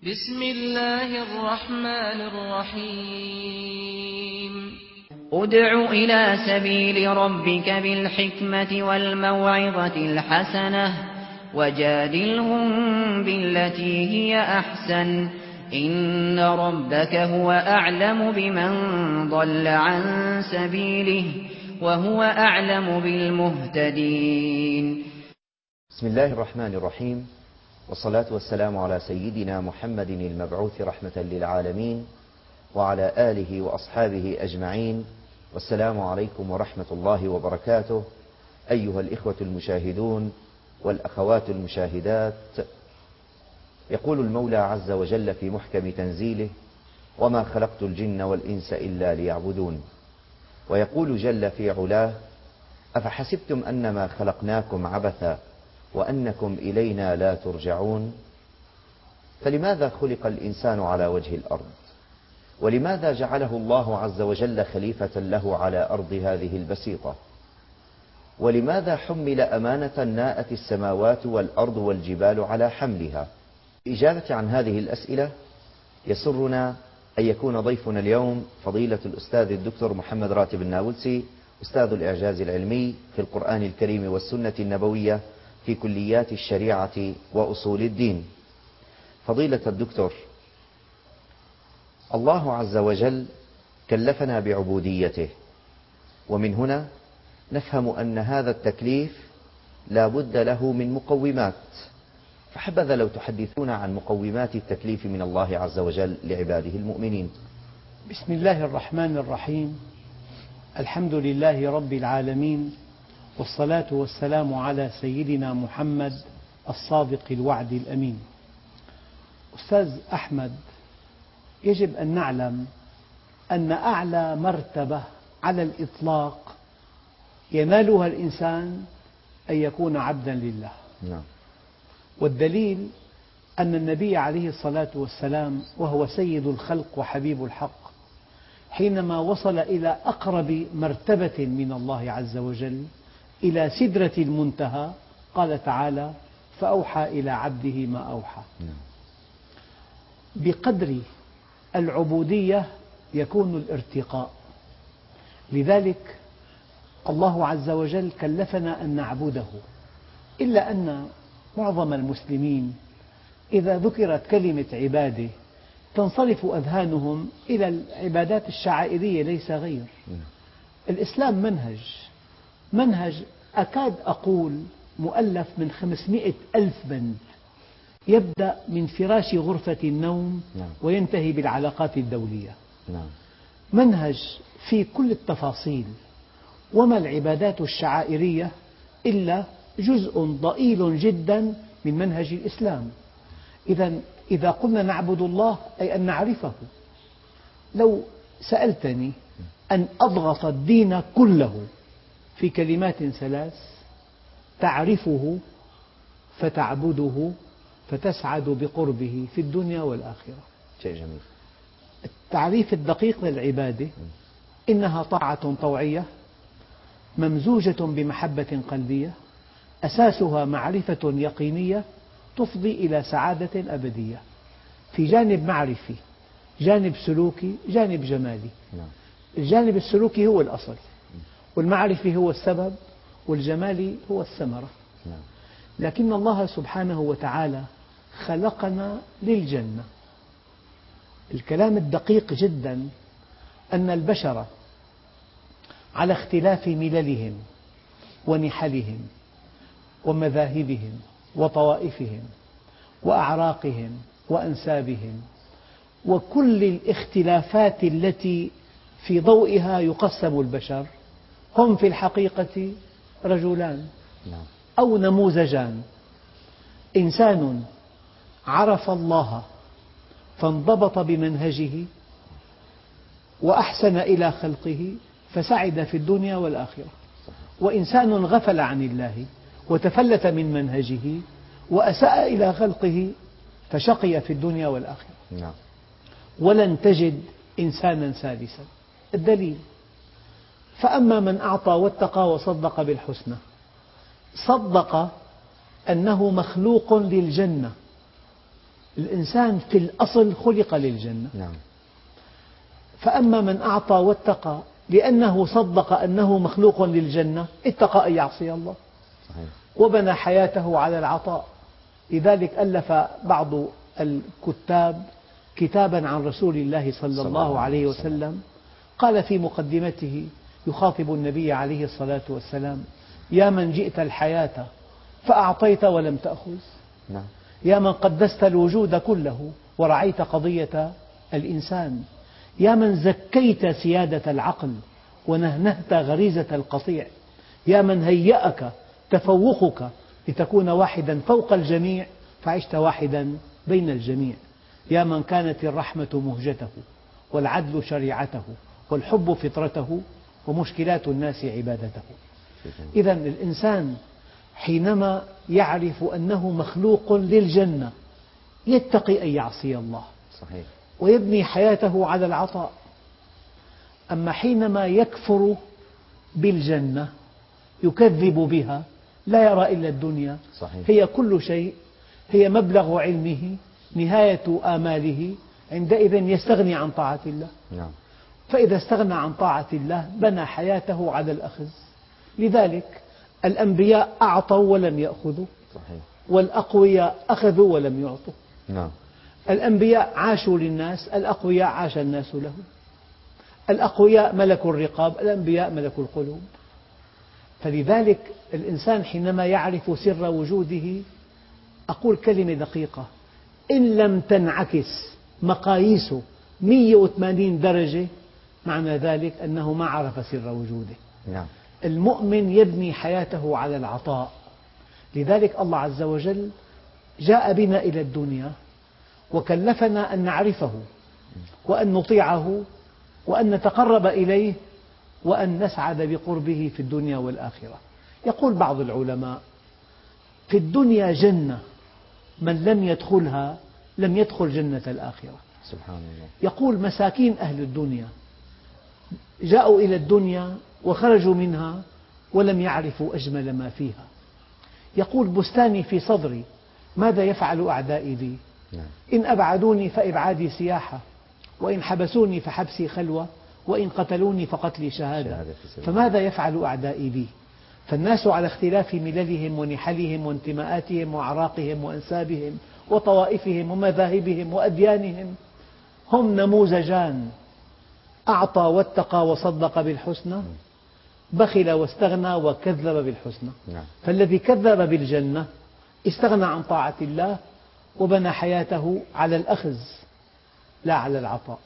بسم الله الرحمن الرحيم ادع إلى سبيل ربك بالحكمة والموعظة الحسنة وجادلهم بالتي هي أحسن إن ربك هو أعلم بمن ضل عن سبيله وهو أعلم بالمهتدين. بسم الله الرحمن الرحيم، والصلاة والسلام على سيدنا محمد المبعوث رحمة للعالمين وعلى آله وأصحابه أجمعين، والسلام عليكم ورحمة الله وبركاته. أيها الإخوة المشاهدون والأخوات المشاهدات، يقول المولى عز وجل في محكم تنزيله: وما خلقت الجن والإنس إلا ليعبدون. ويقول جل في علاه: أفحسبتم أنما خلقناكم عبثا وأنكم إلينا لا ترجعون. فلماذا خلق الإنسان على وجه الأرض؟ ولماذا جعله الله عز وجل خليفة له على أرض هذه البسيطة؟ ولماذا حمل أمانة ناءت السماوات والأرض والجبال على حملها؟ إجابة عن هذه الأسئلة يسرنا أن يكون ضيفنا اليوم فضيلة الأستاذ الدكتور محمد راتب النابلسي، أستاذ الإعجاز العلمي في القرآن الكريم والسنة النبوية في كليات الشريعة وأصول الدين. فضيلة الدكتور، الله عز وجل كلفنا بعبوديته، ومن هنا نفهم أن هذا التكليف لا بد له من مقومات، فحبذا لو تحدثونا عن مقومات التكليف من الله عز وجل لعباده المؤمنين. بسم الله الرحمن الرحيم. الحمد لله رب العالمين، والصلاة والسلام على سيدنا محمد الصادق الوعد الأمين. أستاذ أحمد، يجب أن نعلم أن أعلى مرتبة على الإطلاق ينالها الإنسان أن يكون عبدا لله. والدليل أن النبي عليه الصلاة والسلام وهو سيد الخلق وحبيب الحق حينما وصل إلى أقرب مرتبة من الله عز وجل إلى سدرة المنتهى قال تعالى: فأوحى إلى عبده ما أوحى. بقدر العبودية يكون الارتقاء، لذلك الله عز وجل كلفنا أن نعبده. إلا أن معظم المسلمين إذا ذكرت كلمة عبادة تنصرف أذهانهم إلى العبادات الشعائرية ليس غير. الإسلام منهج أكاد أقول مؤلف من 500 ألف بند، يبدأ من فراش غرفة النوم وينتهي بالعلاقات الدولية. منهج في كل التفاصيل. وما العبادات الشعائرية إلا جزء ضئيل جدا من منهج الإسلام. إذا قلنا نعبد الله أي أن نعرفه. لو سألتني أن أضغط الدين كله في كلمات ثلاث: تعرفه فتعبده فتسعد بقربه في الدنيا والآخرة. شيء جميل. التعريف الدقيق للعبادة: إنها طاعة طوعية ممزوجة بمحبة قلبية، أساسها معرفة يقينية تفضي إلى سعادة أبدية، في جانب معرفي، جانب سلوكي، جانب جمالي. الجانب السلوكي هو الأصل، والمعرفي هو السبب، والجمالي هو الثمرة. لكن الله سبحانه وتعالى خلقنا للجنة. الكلام الدقيق جدا أن البشر على اختلاف مللهم ونحلهم ومذاهبهم وطوائفهم وأعراقهم وأنسابهم وكل الاختلافات التي في ضوئها يقسم البشر، هم في الحقيقة رجلان أو نموذجان: إنسان عرف الله فانضبط بمنهجه وأحسن إلى خلقه فسعد في الدنيا والآخرة، وإنسان غفل عن الله وتفلت من منهجه وأساء إلى خلقه فشقي في الدنيا والآخرة. ولن تجد إنسانا ثالثا. الدليل: فأما من أعطى واتقى وصدق بالحسنى، صدق أنه مخلوق للجنة الإنسان في الأصل خلق للجنة. نعم. فأما من أعطى واتقى لأنه صدق أنه مخلوق للجنة اتقى أن يعصي الله، صحيح. وبنى حياته على العطاء. لذلك ألف بعض الكتاب كتابا عن رسول الله صلى الله عليه وسلم، قال في مقدمته يخاطب النبي عليه الصلاة والسلام: يا من جئت الحياة فأعطيت ولم تأخذ، نعم. يا من قدست الوجود كله ورعيت قضية الإنسان، يا من زكيت سيادة العقل ونهنهت غريزة القطيع، يا من هيأك تفوقك لتكون واحدا فوق الجميع فعشت واحدا بين الجميع، يا من كانت الرحمة مهجته والعدل شريعته والحب فطرته ومشكلات الناس عبادته. إذا الإنسان حينما يعرف أنه مخلوق للجنة يتقي أن يعصي الله، صحيح. ويبني حياته على العطاء. أما حينما يكفر بالجنة يكذب بها، لا يرى إلا الدنيا، صحيح. هي كل شيء، هي مبلغ علمه، نهاية آماله، عندئذ يستغني عن طاعة الله. نعم. فإذا استغنى عن طاعة الله بنى حياته على الأخذ. لذلك الأنبياء أعطوا ولم يأخذوا، صحيح. والأقوياء أخذوا ولم يعطوا. نعم. الأنبياء عاشوا للناس، الأقوياء عاش الناس لهم. الأقوياء ملكوا الرقاب، الأنبياء ملكوا القلوب. فلذلك الإنسان حينما يعرف سر وجوده، أقول كلمة دقيقة: إن لم تنعكس مقاييسه 180 درجة معنى ذلك أنه ما عرف سر وجوده. نعم. المؤمن يبني حياته على العطاء. لذلك الله عز وجل جاء بنا إلى الدنيا وكلفنا أن نعرفه وأن نطيعه وأن نتقرب إليه وأن نسعد بقربه في الدنيا والآخرة. يقول بعض العلماء: في الدنيا جنة، من لم يدخلها لم يدخل جنة الآخرة. سبحان الله. يقول: مساكين أهل الدنيا جاءوا إلى الدنيا وخرجوا منها ولم يعرفوا أجمل ما فيها. يقول: بستاني في صدري، ماذا يفعل أعدائي بي؟ إن أبعدوني فإبعادي سياحة، وإن حبسوني فحبسي خلوة، وإن قتلوني فقتلي شهادة، فماذا يفعل أعدائي بي؟ فالناس على اختلاف مللهم ونحلهم وانتماءاتهم وأعراقهم وأنسابهم وطوائفهم ومذاهبهم وأديانهم هم نموذجان: أعطى واتقى وصدق بالحسنى، بخل واستغنى وكذب بالحسنى. فالذي كذب بالجنة استغنى عن طاعة الله وبنى حياته على الأخذ لا على العطاء.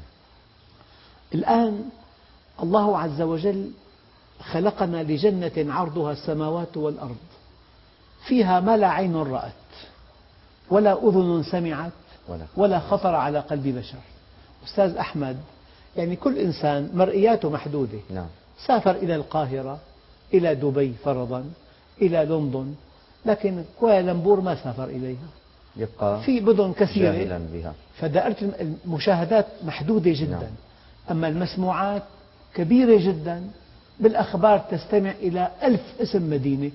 الآن الله عز وجل خلقنا لجنة عرضها السماوات والأرض، فيها ما لا عين رأت ولا أذن سمعت ولا خطر على قلب بشر. أستاذ أحمد، يعني كل إنسان مرئياته محدودة. سافر إلى القاهرة، إلى دبي فرضا، إلى لندن، لكن كوالالمبور ما سافر إليها، يبقى في مدن كثيرة جاهلا بها. فدائرة المشاهدات محدودة جدا. أما المسموعات كبيرة جدا، بالأخبار تستمع إلى 1000 اسم مدينة.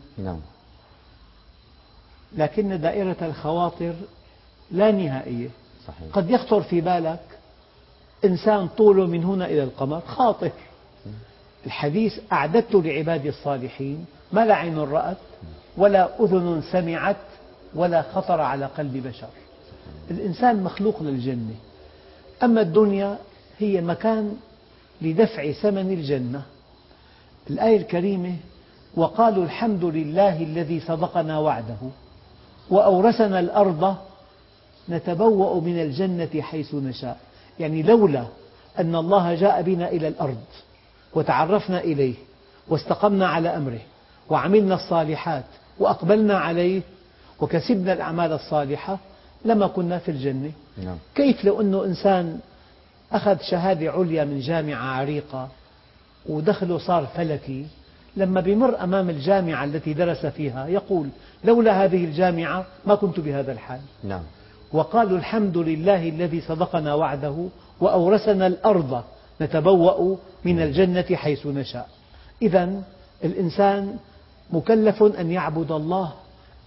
لكن دائرة الخواطر لا نهائية. صحيح. قد يخطر في بالك إنسان طوله من هنا إلى القمر، خاطر. الحديث: أعددت لعبادي الصالحين ما لا عين رأت ولا أذن سمعت ولا خطر على قلب بشر. الإنسان مخلوق للجنة، أما الدنيا هي مكان لدفع ثمن الجنة. الآية الكريمة: وقالوا الحمد لله الذي صدقنا وعده وأورثنا الأرض نتبوأ من الجنة حيث نشاء. يعني لولا أن الله جاء بنا إلى الأرض وتعرفنا إليه واستقمنا على أمره وعملنا الصالحات وأقبلنا عليه وكسبنا الأعمال الصالحة لما كنا في الجنة. كيف لو أنه إنسان أخذ شهادة عليا من جامعة عريقة ودخله صار فلكي، لما بمر أمام الجامعة التي درس فيها يقول: لولا هذه الجامعة ما كنت بهذا الحال. وقالوا الحمد لله الذي صدقنا وعده وأورثنا الأرض نتبوأ من الجنة حيث نشاء. إذن الإنسان مكلف أن يعبد الله،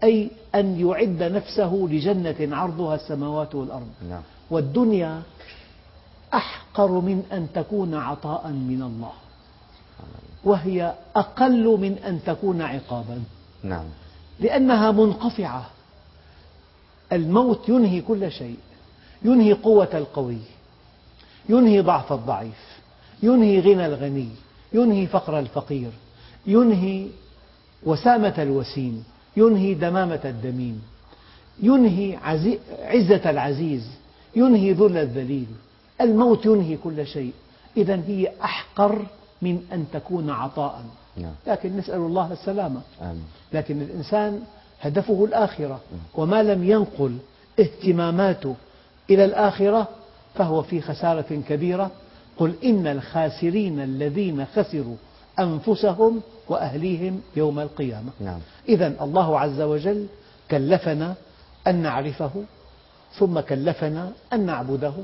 أي أن يعد نفسه لجنة عرضها السماوات والأرض. نعم. والدنيا أحقر من أن تكون عطاء من الله، وهي أقل من أن تكون عقابا. نعم. لأنها منقطعة. الموت ينهي كل شيء، ينهي قوة القوي، ينهي ضعف الضعيف، ينهي غنى الغني، ينهي فقر الفقير، ينهي وسامة الوسيم، ينهي دمامة الدميم، ينهي عزة العزيز، ينهي ذل الذليل. الموت ينهي كل شيء. إذن هي أحقر من أن تكون عطاء. لكن نسأل الله السلامة. لكن الإنسان هدفه الآخرة، وما لم ينقل اهتماماته إلى الآخرة فهو في خسارة كبيرة. قل إن الخاسرين الذين خسروا أنفسهم وأهليهم يوم القيامة. إذن الله عز وجل كلفنا أن نعرفه، ثم كلفنا أن نعبده،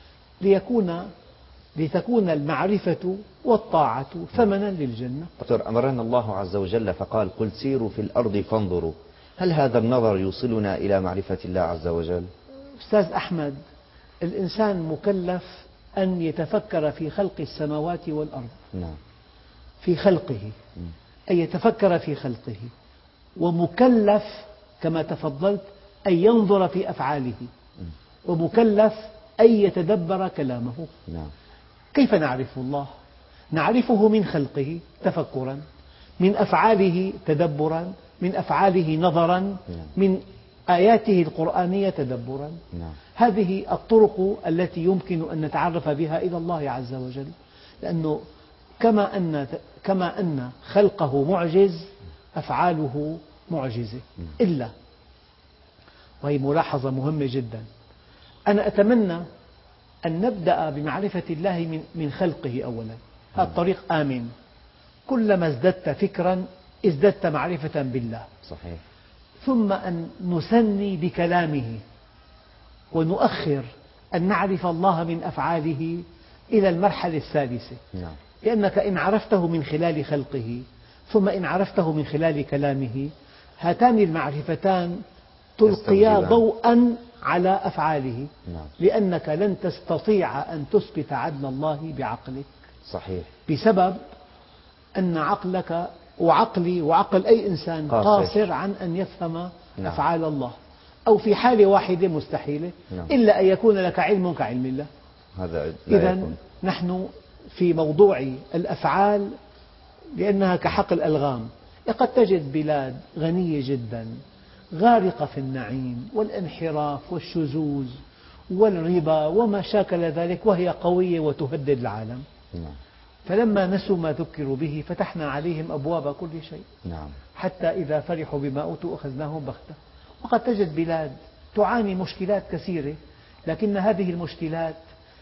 لتكون المعرفة والطاعة ثمنا للجنة. دكتور، أمرنا الله عز وجل فقال قل سيروا في الأرض فانظروا. هل هذا النظر يوصلنا إلى معرفة الله عز وجل؟ أستاذ أحمد، الإنسان مكلف أن يتفكر في خلق السماوات والأرض. في خلقه، أن يتفكر في خلقه، ومكلف كما تفضلت أن ينظر في أفعاله، ومكلف أن يتدبر كلامه. كيف نعرف الله؟ نعرفه من خلقه تفكرا، من أفعاله تدبرا، من أفعاله نظرا، من آياته القرآنية تدبرا. هذه الطرق التي يمكن أن نتعرف بها إلى الله عز وجل. لأنه كما أن خلقه معجز، أفعاله معجزة. إلا، وهي ملاحظة مهمة جدا، أنا أتمنى أن نبدأ بمعرفة الله من خلقه أولا. هذا الطريق آمن. كلما ازددت فكرا ازددت معرفة بالله. صحيح. ثم أن نثني بكلامه، ونؤخر أن نعرف الله من أفعاله إلى المرحلة الثالثة. لأنك إن عرفته من خلال خلقه، ثم إن عرفته من خلال كلامه، هاتان المعرفتان تلقيا ضوءا على أفعاله. لأنك لن تستطيع أن تثبت عدل الله بعقلك. صحيح. بسبب أن عقلك وعقلي وعقل أي إنسان قاصر عن أن يفهم أفعال الله، أو في حالة واحدة مستحيلة، إلا أن يكون لك علم كعلم الله. إذن نحن في موضوع الأفعال، لأنها كحقل ألغام. قد تجد بلاد غنية جدا غارقة في النعيم والانحراف والشذوذ والربا وما شاكل ذلك، وهي قوية وتهدد العالم. فلما نسوا ما ذكروا به فتحنا عليهم أبواب كل شيء. حتى إذا فرحوا بما أوتوا أخذناهم بغتة. وقد تجد بلاد تعاني مشكلات كثيرة، لكن هذه المشكلات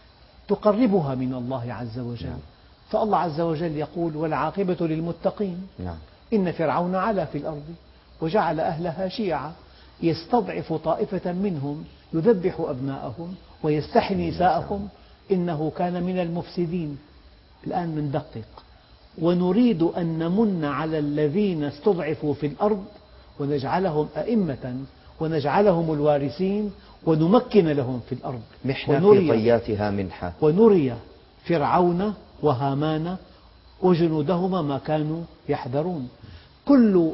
تقربها من الله عز وجل. فالله عز وجل يقول والعاقبة للمتقين. إن فرعون علا في الأرض وجعل أهلها شيعا يستضعف طائفة منهم يذبح أبناءهم ويستحيي نساءهم إنه كان من المفسدين. الآن ندقق، ونريد أن نمن على الذين استضعفوا في الأرض ونجعلهم أئمة ونجعلهم الوارثين ونمكن لهم في الأرض. محنة في طياتها منحة. ونري فرعون وهامان وجنودهما ما كانوا يحذرون. كل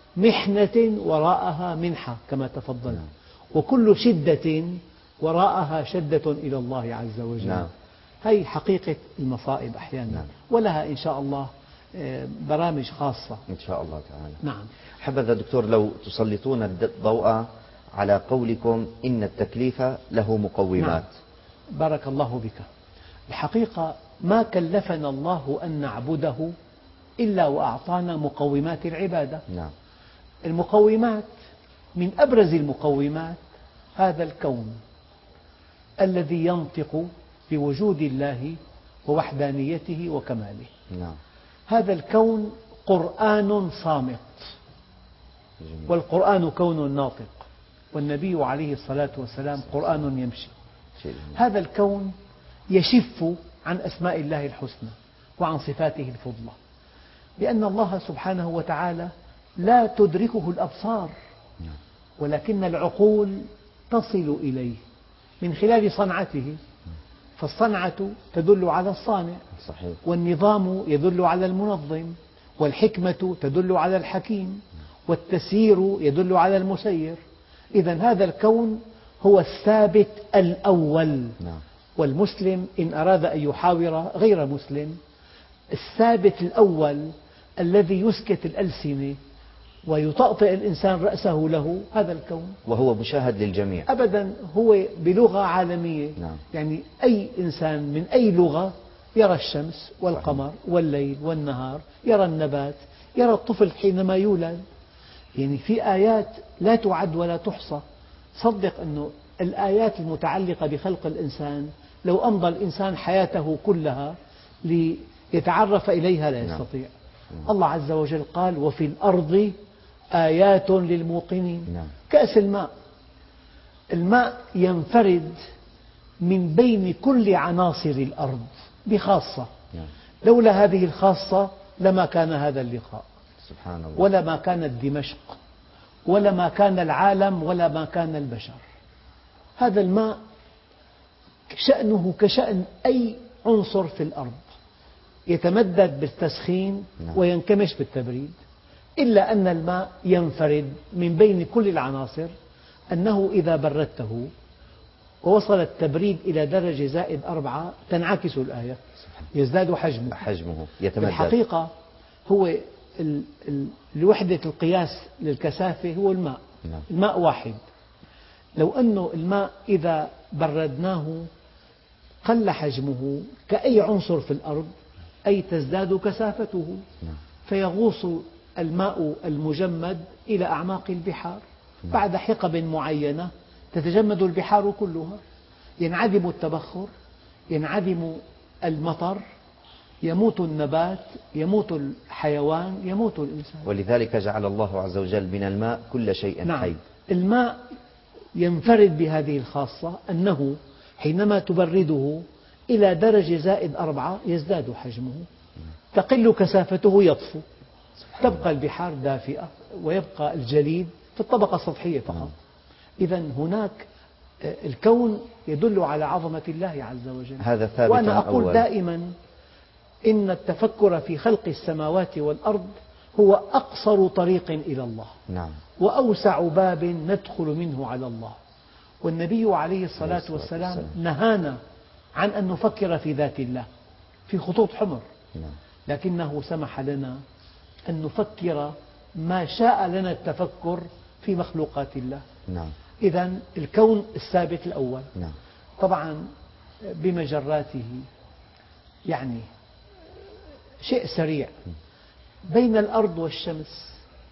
محنة وراءها منحة كما تفضل، وكل شدة وراءها شدة إلى الله عز وجل. هذه حقيقة المصائب أحيانا. ولها إن شاء الله برامج خاصة إن شاء الله تعالى. نعم. حبذا دكتور لو تسلطون الضوء على قولكم إن التكليف له مقومات. بارك الله بك. الحقيقة ما كلفنا الله أن نعبده إلا وأعطانا مقومات العبادة. المقومات، من أبرز المقومات هذا الكون الذي ينطق بوجود الله ووحدانيته وكماله. هذا الكون قرآن صامت، والقرآن كون ناطق، والنبي عليه الصلاة والسلام قرآن يمشي. هذا الكون يشف عن أسماء الله الحسنى وعن صفاته الفضلى، لأن الله سبحانه وتعالى لا تدركه الأبصار ولكن العقول تصل إليه من خلال صنعته، فالصنعة تدل على الصانع، صحيح. والنظام يدل على المنظم، والحكمة تدل على الحكيم، والتسيير يدل على المسير. إذا هذا الكون هو الثابت الأول. نعم. والمسلم إن أراد أن يحاور غير مسلم، الثابت الأول الذي يسكت الألسنة ويطأطئ الإنسان رأسه له هذا الكون، وهو مشاهد للجميع. أبدا هو بلغة عالمية. نعم. يعني أي إنسان من أي لغة يرى الشمس والقمر والليل والنهار، يرى النبات، يرى الطفل حينما يولد. يعني في آيات لا تعد ولا تحصى. صدق أنه الآيات المتعلقة بخلق الإنسان لو أمضى الإنسان حياته كلها ليتعرف إليها لا يستطيع. الله عز وجل قال: وفي الأرض آيات للموقنين. نعم. كأس الماء، الماء ينفرد من بين كل عناصر الأرض بخاصة. نعم. لولا هذه الخاصة لما كان هذا اللقاء، سبحان الله. ولا ما كانت دمشق، ولا ما كان العالم، ولا ما كان البشر. هذا الماء شأنه كشأن أي عنصر في الأرض، يتمدد بالتسخين وينكمش بالتبريد، إلا أن الماء ينفرد من بين كل العناصر أنه إذا بردته ووصل التبريد إلى درجة -4 تنعكس الآية، يزداد حجمه يتمدد. الحقيقة هو الوحدة القياس للكثافة هو الماء. نعم. الماء واحد. لو أن الماء إذا بردناه قل حجمه كأي عنصر في الأرض، أي تزداد كثافته. نعم. فيغوص الماء المجمد إلى أعماق البحار. نعم. بعد حقب معينة تتجمد البحار كلها، ينعدم التبخر، ينعدم المطر، يموت النبات، يموت الحيوان، يموت الإنسان. ولذلك جعل الله عز وجل من الماء كل شيء نعم. حي. الماء ينفرد بهذه الخاصة أنه حينما تبرده إلى درجة -4 يزداد حجمه، تقل كثافته، يطفو، تبقى البحار دافئة ويبقى الجليد في الطبقة السطحية فقط. إذا هناك الكون يدل على عظمة الله عز وجل. هذا ثابت. وأنا أقول أول. دائما إن التفكر في خلق السماوات والأرض هو أقصر طريق إلى الله. نعم. وأوسع باب ندخل منه على الله. والنبي عليه الصلاة والسلام نهانا عن أن نفكر في ذات الله في خطوط حمر. نعم. لكنه سمح لنا أن نفكر ما شاء لنا التفكر في مخلوقات الله. نعم. إذا الكون الثابت الأول. نعم. طبعا بمجراته، يعني شيء سريع، بين الأرض والشمس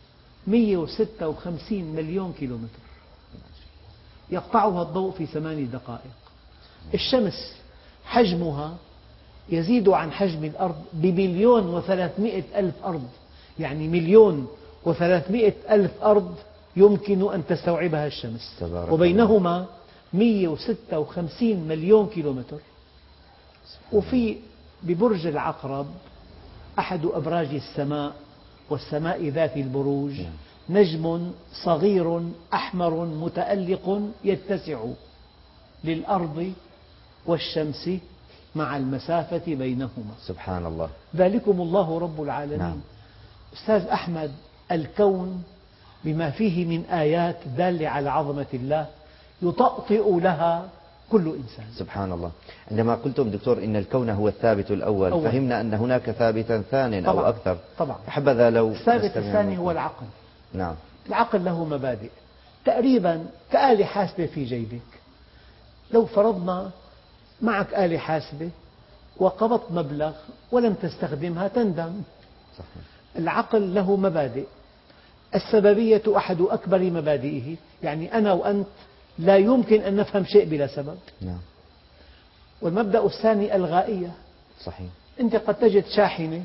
156 مليون كيلومتر، يقطعها الضوء في 8 دقائق. الشمس حجمها يزيد عن حجم الأرض ب1,300,000 أرض، يعني 1,300,000 أرض يمكن أن تستوعبها الشمس، وبينهما 156 مليون كيلومتر. وفي ببرج العقرب أحد أبراج السماء والسماء ذات البروج نجم صغير أحمر متألق يتسع للأرض والشمس مع المسافة بينهما. سبحان الله. ذلكم الله رب العالمين. نعم. أستاذ أحمد، الكون بما فيه من آيات دالة على عظمة الله يطأطئ لها كل إنسان. سبحان الله. عندما قلتم دكتور إن الكون هو الثابت الأول، فهمنا أن هناك ثابتا ثان أو أكثر. طبعا. حبذا لو الثابت الثاني هو العقل. نعم. العقل له مبادئ تقريبا كآلة حاسبة في جيبك. لو فرضنا معك آلة حاسبة وقبضت مبلغ ولم تستخدمها تندم. صحيح. العقل له مبادئ. السببية أحد أكبر مبادئه، يعني أنا وأنت لا يمكن أن نفهم شيء بلا سبب. نعم. والمبدأ الثاني الغائية. صحيح. أنت قد تجد شاحنة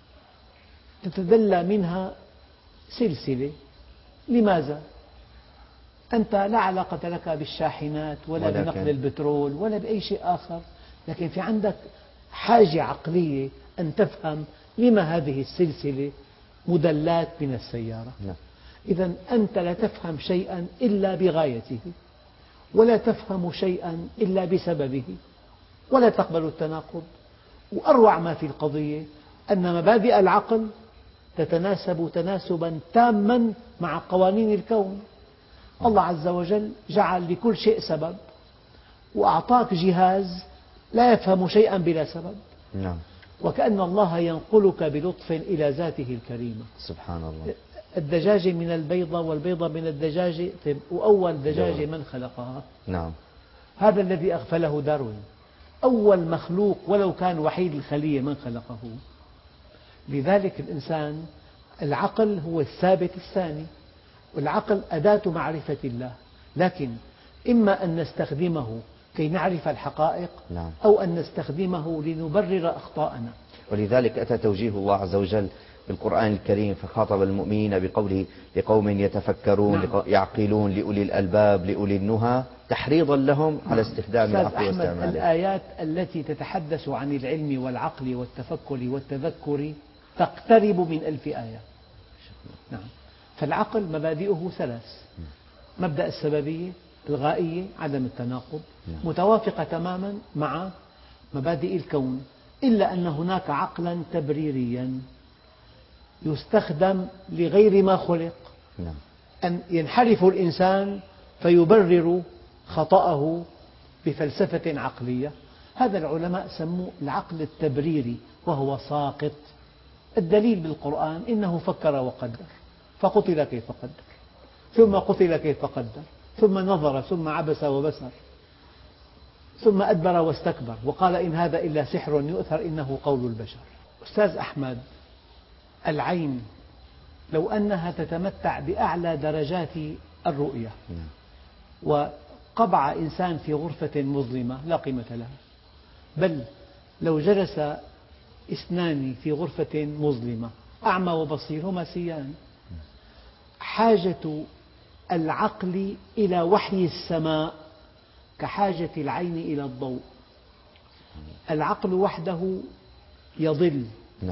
تتدلى منها سلسلة. لماذا؟ أنت لا علاقة لك بالشاحنات ولا بنقل البترول ولا بأي شيء آخر، لكن في عندك حاجة عقلية أن تفهم لما هذه السلسلة مدلات من السيارة. نعم. إذا أنت لا تفهم شيئا إلا بغايته، ولا تفهم شيئا إلا بسببه، ولا تقبل التناقض. وأروع ما في القضية أن مبادئ العقل تتناسب تناسبا تاما مع قوانين الكون. الله عز وجل جعل لكل شيء سبب، وأعطاك جهاز لا يفهم شيئا بلا سبب. نعم. وكأن الله ينقلك بلطف إلى ذاته الكريمة. سبحان الله. الدجاجة من البيضة، والبيضة من الدجاجة، وأول دجاجة من خلقها؟ نعم. هذا الذي أغفله داروين. أول مخلوق ولو كان وحيد الخلية من خلقه. لذلك الإنسان العقل هو الثابت الثاني، والعقل أداة معرفة الله، لكن إما أن نستخدمه كي نعرف الحقائق، نعم. أو أن نستخدمه لنبرر أخطاءنا. ولذلك أتى توجيه الله عز وجل بالقرآن الكريم فخاطب المؤمنين بقوله لقوم يتفكرون، نعم. يعقلون، لأولي الألباب، لأولي النهى، تحريضا لهم على استخدام العقل واستعماله. الآيات التي تتحدث عن العلم والعقل والتفكر والتذكر تقترب من 1000 آية. نعم. فالعقل مبادئه 3: مبدأ السببية، الغائية، عدم التناقض، متوافقة تماما مع مبادئ الكون، إلا أن هناك عقلا تبريريا يستخدم لغير ما خلق. أن ينحرف الإنسان فيبرر خطأه بفلسفة عقلية. هذا العلماء سموه العقل التبريري، وهو ساقط. الدليل بالقرآن: إنه فكر وقدر فقتل كيف قدر، ثم قتل كيف قدر، ثم نظر، ثم عبس وبسر، ثم أدبر واستكبر، وقال إن هذا إلا سحر يؤثر إنه قول البشر. أستاذ أحمد، العين لو أنها تتمتع بأعلى درجات الرؤية وقبع إنسان في غرفة مظلمة لا قيمة لها، بل لو جلس اثنان في غرفة مظلمة أعمى وبصير هما سيان. حاجة العقل إلى وحي السماء كحاجة العين إلى الضوء. العقل وحده يضل،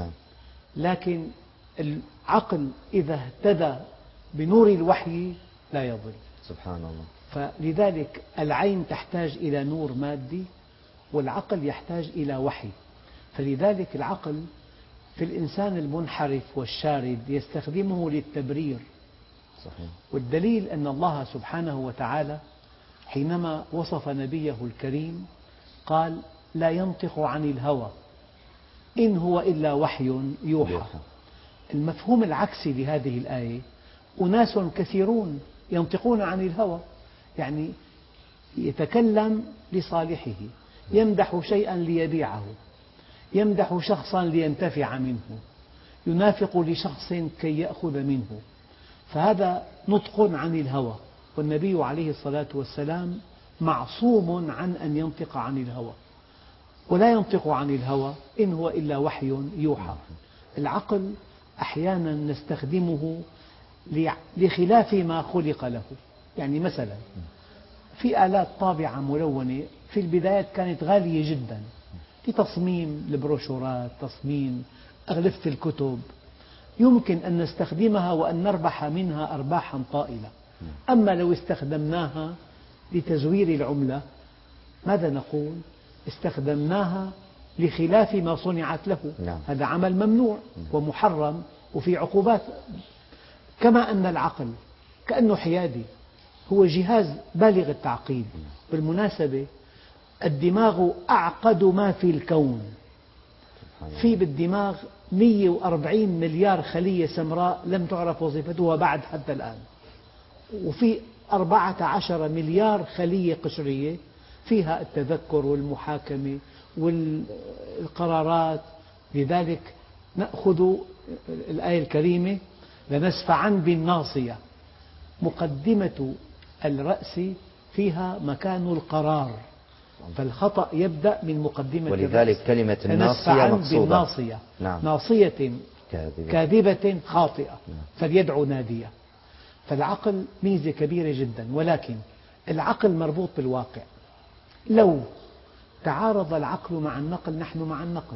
لكن العقل إذا اهتدى بنور الوحي لا يضل. سبحان الله. فلذلك العين تحتاج إلى نور مادي، والعقل يحتاج إلى وحي. فلذلك العقل في الإنسان المنحرف والشارد يستخدمه للتبرير. صحيح. والدليل أن الله سبحانه وتعالى حينما وصف نبيه الكريم قال: لا ينطق عن الهوى إن هو إلا وحي يوحى. المفهوم العكسي لهذه الآية: أناس كثيرون ينطقون عن الهوى، يعني يتكلم لصالحه، يمدح شيئا ليبيعه، يمدح شخصا لينتفع منه، ينافق لشخص كي يأخذ منه، فهذا نطق عن الهوى. والنبي عليه الصلاة والسلام معصوم عن أن ينطق عن الهوى، ولا ينطق عن الهوى إن هو إلا وحي يوحى. العقل أحيانا نستخدمه لخلاف ما خلق له. يعني مثلا في آلات طابعة ملونة في البدايات كانت غالية جدا لتصميم البروشورات، تصميم أغلفة الكتب، يمكن أن نستخدمها وأن نربح منها أرباحا طائلة. أما لو استخدمناها لتزوير العملة ماذا نقول؟ استخدمناها لخلاف ما صنعت له. هذا عمل ممنوع ومحرم وفي عقوبات. كما أن العقل كأنه حيادي، هو جهاز بالغ التعقيد. بالمناسبة الدماغ أعقد ما في الكون. في بالدماغ 140 مليار خلية سمراء لم تعرف وظيفتها بعد حتى الآن، وفي 14 مليار خلية قشرية فيها التذكر والمحاكمة والقرارات. لذلك نأخذ الآية الكريمة: لنسفعا بالناصية، مقدمة الرأس فيها مكان القرار، فالخطأ يبدأ من مقدمة ولذلك الرأس. كلمة الناصية مقصودة. بالناصية. ناصية كاذبة خاطئة فليدعو نادية. فالعقل ميزة كبيرة جدا، ولكن العقل مربوط بالواقع. لو تعارض العقل مع النقل نحن مع النقل.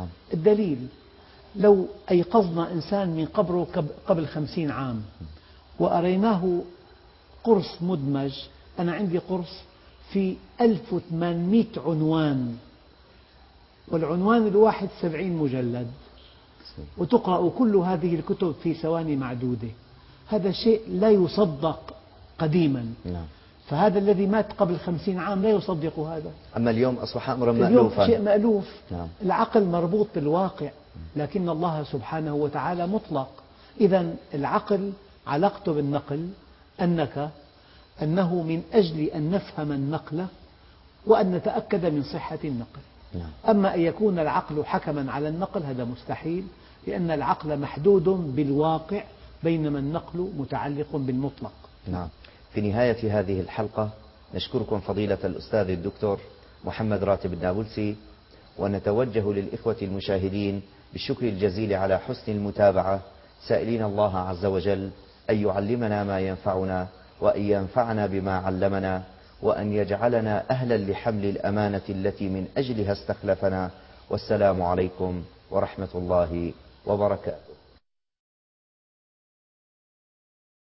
الدليل: لو أيقظنا إنسان من قبره قبل 50 عام وأريناه قرص مدمج. أنا عندي قرص في 1800 عنوان، والعنوان الواحد 70 مجلد، وتقرأ كل هذه الكتب في ثواني معدودة. هذا شيء لا يصدق قديما. فهذا الذي مات قبل 50 عام لا يصدق هذا. أما اليوم أصبح أمرا اليوم مألوفا. شيء مألوف. العقل مربوط بالواقع، لكن الله سبحانه وتعالى مطلق. إذا العقل علاقته بالنقل أنه من أجل أن نفهم النقل وأن نتأكد من صحة النقل. أما أن يكون العقل حكما على النقل هذا مستحيل، لأن العقل محدود بالواقع، بينما النقل متعلق بالمطلق. نعم. في نهاية هذه الحلقة نشكركم فضيلة الأستاذ الدكتور محمد راتب النابلسي، ونتوجه للإخوة المشاهدين بالشكر الجزيل على حسن المتابعة، سائلين الله عز وجل أن يعلمنا ما ينفعنا، وأن ينفعنا بما علمنا، وأن يجعلنا أهلا لحمل الأمانة التي من أجلها استخلفنا. والسلام عليكم ورحمة الله وبركاته.